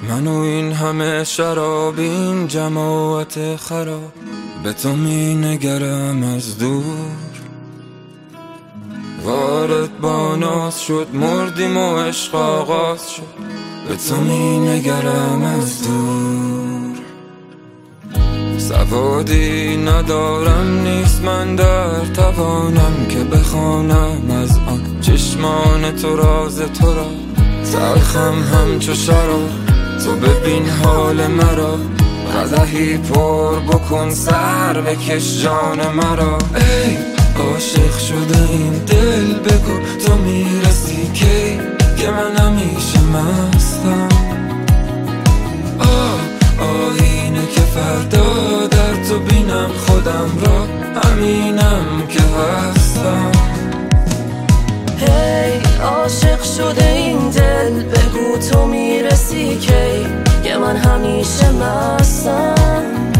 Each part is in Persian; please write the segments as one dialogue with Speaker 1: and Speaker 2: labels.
Speaker 1: من و این همه شراب، این جماعت خراب، به تو می نگرم از دور. وارد با ناز شد، مردیم و عشق آغاز شد، به تو می نگرم از دور. سوادی ندارم، نیست من در توانم که بخوانم از آن چشمان تو راز تو را. تلخم همچو شراب، تو ببین حال مرا، قدحی پر بکن سر بکش جان مرا. ای عاشق شده این دل، بگو تو میرسی کی که من همیشه مستم. آینه که فردا در تو بینم خودم را، همینم که هستم.
Speaker 2: هی عاشق شده این دل، بگو تو میرسی کی که من همیشه مستم.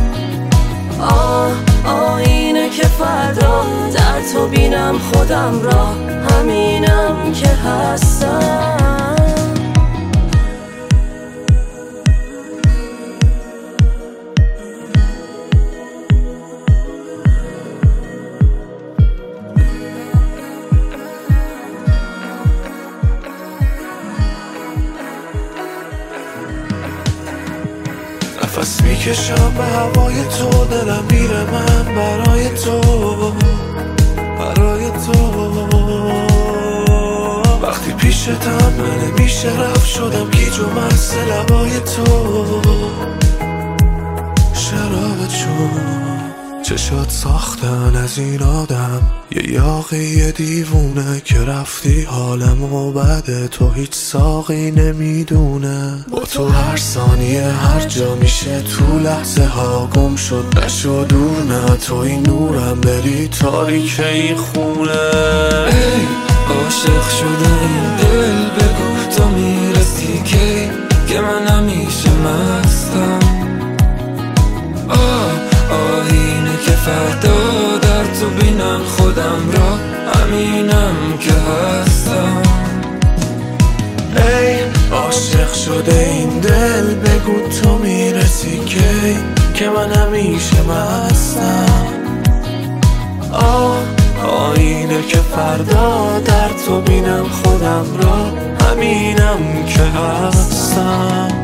Speaker 2: آینه که فردا در تو بینم خودم را، همینم که هستم.
Speaker 3: نفس میکشم به هوای تو، دلم میره من برای تو، برای تو. وقتی پیشتم من نمیشه رفت، شدم گیج و مست لبای تو. شراب چون چشات ساختن از این آدم، یه یاقی دیوونه که رفتی حالمو بده، تو هیچ ساقی نمیدونه. با تو هر ثانیه هر جا میشه، تو لحظه ها گم شد نشو دور. نه تو این نورم بری تاریک این خونه.
Speaker 1: ای عاشق شده این دل، بگو تو میرسی کی که من همیشه مستم. آینه که فردا در تو بینم خودم را، همینم که هستم.
Speaker 3: ای عاشق شده این دل، بگو تو میرسی کی که من همیشه مستم. آینه که فردا در تو بینم خودم را، همینم که هستم.